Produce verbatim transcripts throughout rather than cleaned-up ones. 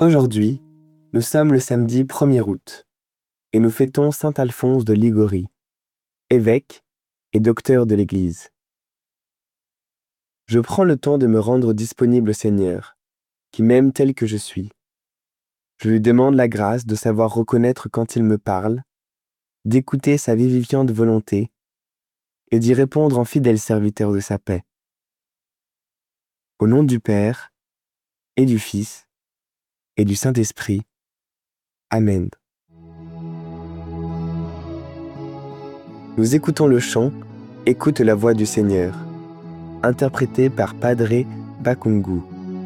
Aujourd'hui, nous sommes le samedi premier août et nous fêtons saint Alphonse de Liguori, évêque et docteur de l'Église. Je prends le temps de me rendre disponible au Seigneur, qui m'aime tel que je suis. Je lui demande la grâce de savoir reconnaître quand il me parle, d'écouter sa vivifiante volonté et d'y répondre en fidèle serviteur de sa paix. Au nom du Père et du Fils et du Saint-Esprit. Amen. Nous écoutons le chant « Écoute la voix du Seigneur », interprété par Padre Bakungu.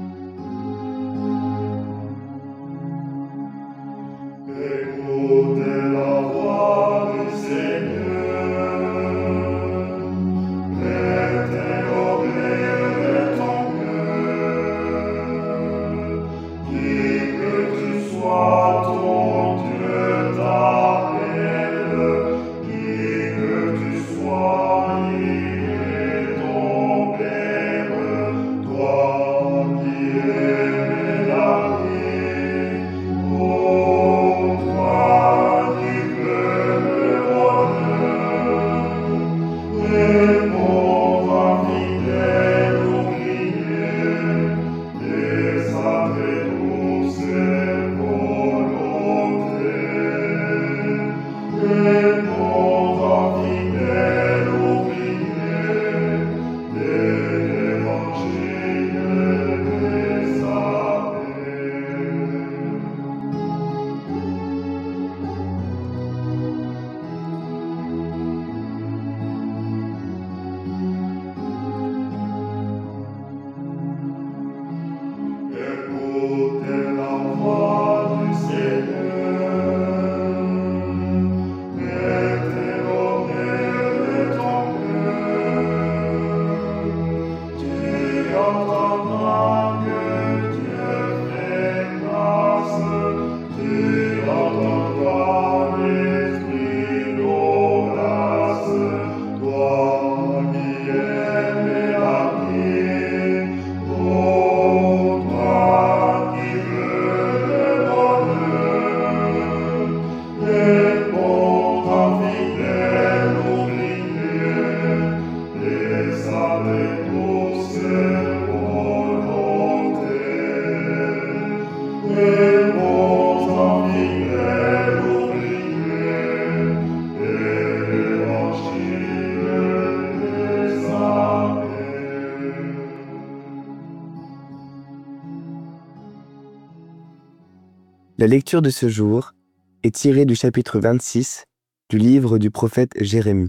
La lecture de ce jour est tirée du chapitre vingt-six du livre du prophète Jérémie.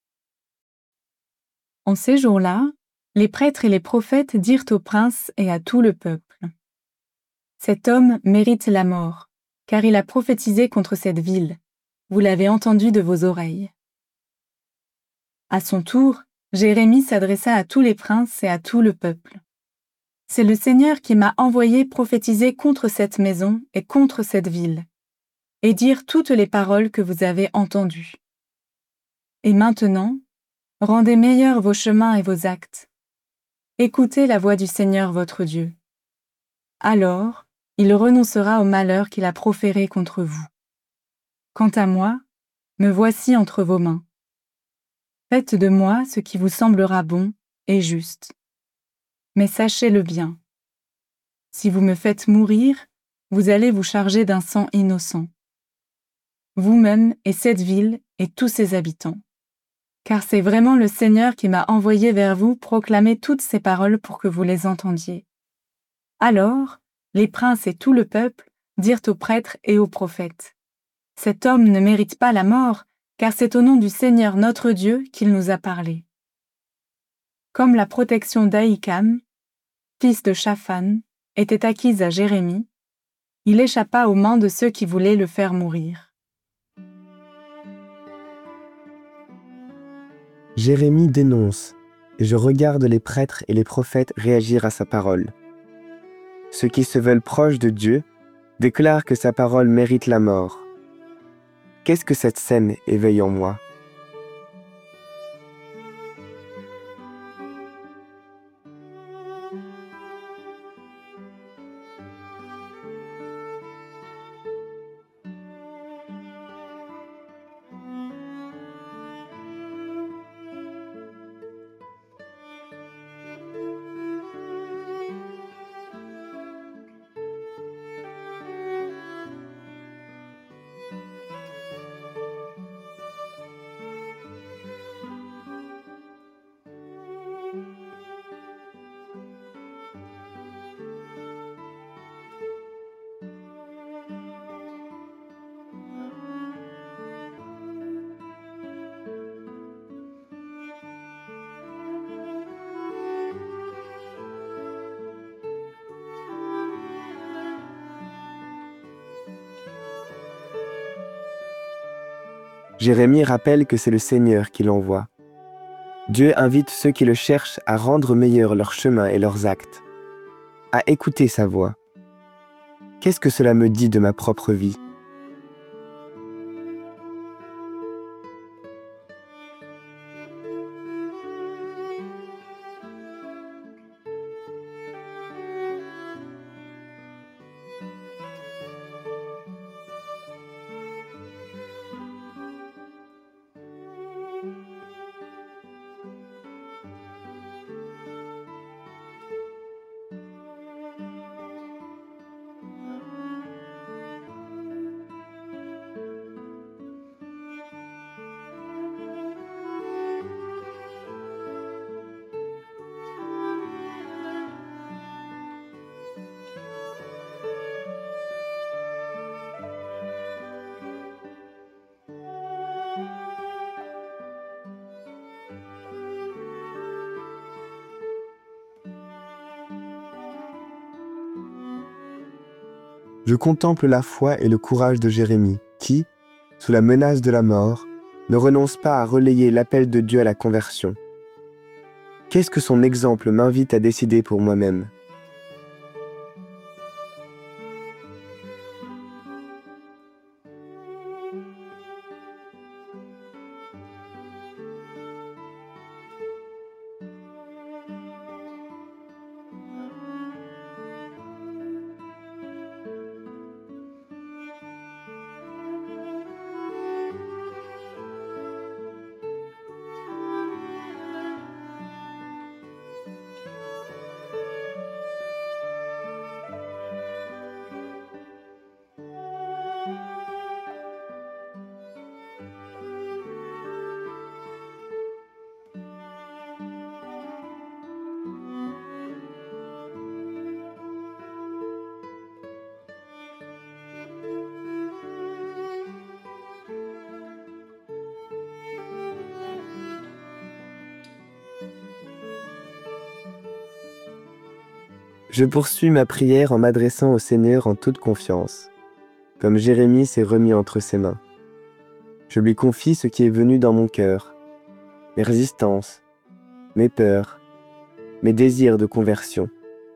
En ces jours-là, les prêtres et les prophètes dirent aux princes et à tout le peuple : « Cet homme mérite la mort, car il a prophétisé contre cette ville. Vous l'avez entendu de vos oreilles. » À son tour, Jérémie s'adressa à tous les princes et à tout le peuple. « C'est le Seigneur qui m'a envoyé prophétiser contre cette maison et contre cette ville, et dire toutes les paroles que vous avez entendues. Et maintenant, rendez meilleurs vos chemins et vos actes. Écoutez la voix du Seigneur votre Dieu. Alors, il renoncera au malheur qu'il a proféré contre vous. Quant à moi, me voici entre vos mains. Faites de moi ce qui vous semblera bon et juste. Mais sachez-le bien. Si vous me faites mourir, vous allez vous charger d'un sang innocent. Vous-même et cette ville et tous ses habitants. Car c'est vraiment le Seigneur qui m'a envoyé vers vous proclamer toutes ces paroles pour que vous les entendiez. » Alors, les princes et tout le peuple dirent aux prêtres et aux prophètes : « Cet homme ne mérite pas la mort, car c'est au nom du Seigneur notre Dieu qu'il nous a parlé. » Comme la protection d'Ahikam, fils de Shaphan, était acquise à Jérémie, il échappa aux mains de ceux qui voulaient le faire mourir. Jérémie dénonce, et je regarde les prêtres et les prophètes réagir à sa parole. Ceux qui se veulent proches de Dieu déclarent que sa parole mérite la mort. Qu'est-ce que cette scène éveille en moi ? Jérémie rappelle que c'est le Seigneur qui l'envoie. Dieu invite ceux qui le cherchent à rendre meilleurs leurs chemins et leurs actes, à écouter sa voix. Qu'est-ce que cela me dit de ma propre vie ? Je contemple la foi et le courage de Jérémie, qui, sous la menace de la mort, ne renonce pas à relayer l'appel de Dieu à la conversion. Qu'est-ce que son exemple m'invite à décider pour moi-même ? Je poursuis ma prière en m'adressant au Seigneur en toute confiance, comme Jérémie s'est remis entre ses mains. Je lui confie ce qui est venu dans mon cœur, mes résistances, mes peurs, mes désirs de conversion.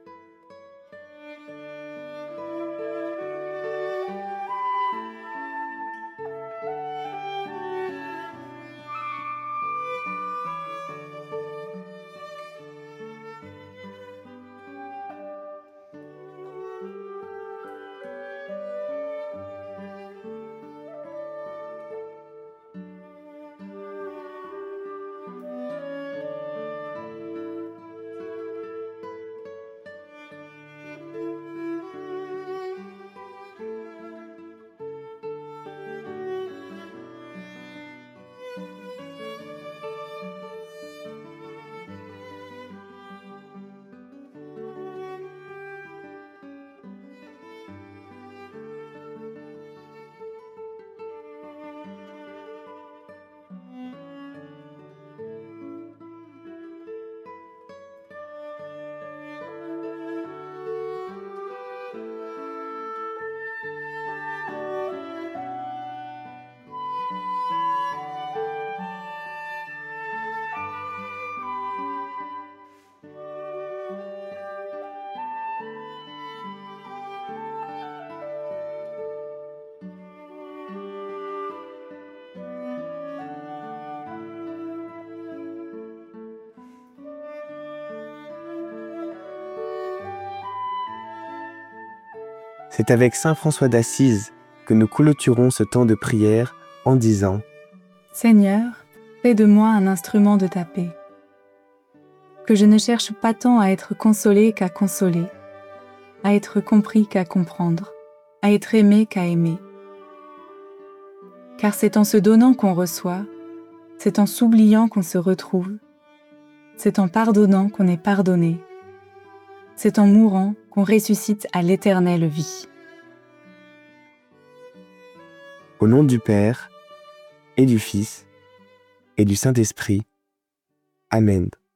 C'est avec saint François d'Assise que nous clôturons ce temps de prière en disant « Seigneur, fais de moi un instrument de ta paix. Que je ne cherche pas tant à être consolé qu'à consoler, à être compris qu'à comprendre, à être aimé qu'à aimer. Car c'est en se donnant qu'on reçoit, c'est en s'oubliant qu'on se retrouve, c'est en pardonnant qu'on est pardonné, c'est en mourant qu'on ressuscite à l'éternelle vie. » Au nom du Père, et du Fils, et du Saint-Esprit. Amen.